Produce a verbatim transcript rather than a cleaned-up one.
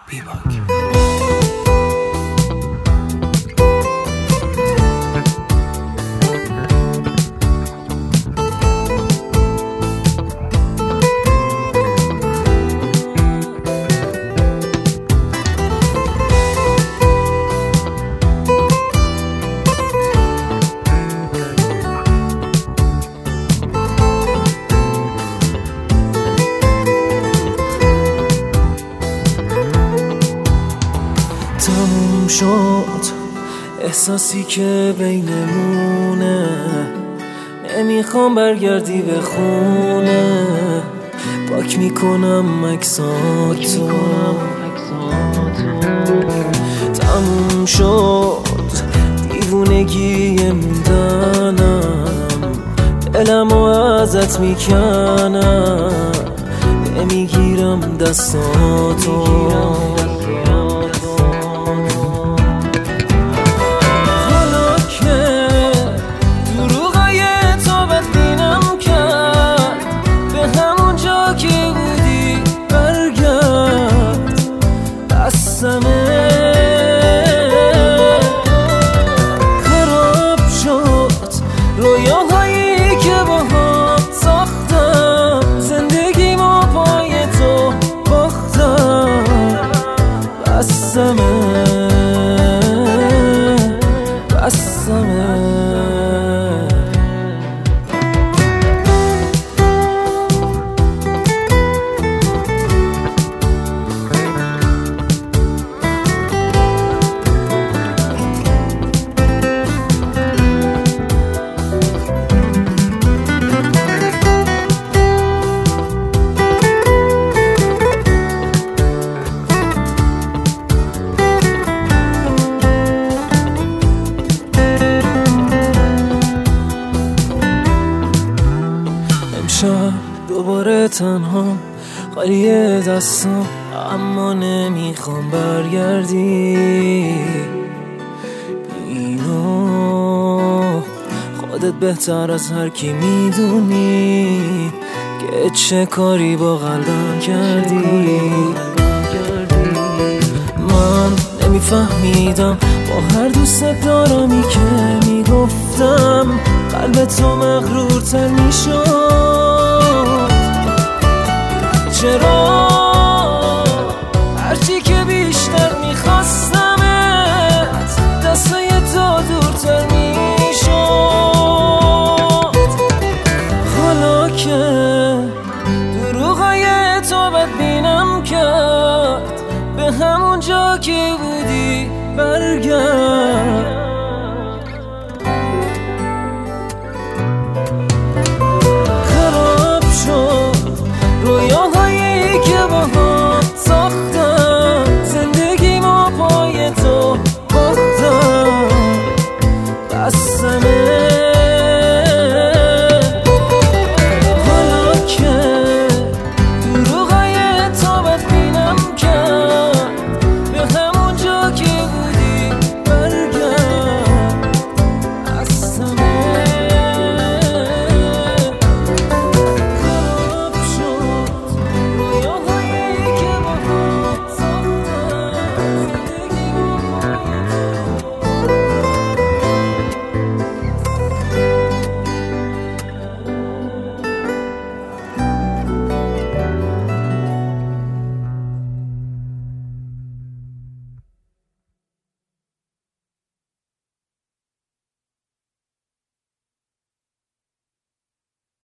بیباک. تموم شد احساسی که بینمونه، نمیخوام برگردی به خونه، پاک میکنم عکساتو. تموم شد دیوونگی موندنم، دلمو ازت میکنم، نمیگیرم دستاتو. خراب شد رویاهایی که با هم ساختم، زندگی ما پای تو باختم. بسمه بسمه امشب دوباره تنها خالی دستم، اما نمیخوام برگردی. اینو خودت بهتر از هر کی میدونی که چه کاری با قلبم کردی. من نمیفهمیدم با هر دوست دارمی که میگفتم، قلب تو مغرورتر میشد. چرا هرچی که بیشتر میخواستمت، دستای تو دورتر میشد. حالا که دروغای تو بدبینم کرد، به همون جا که بودی برگرد.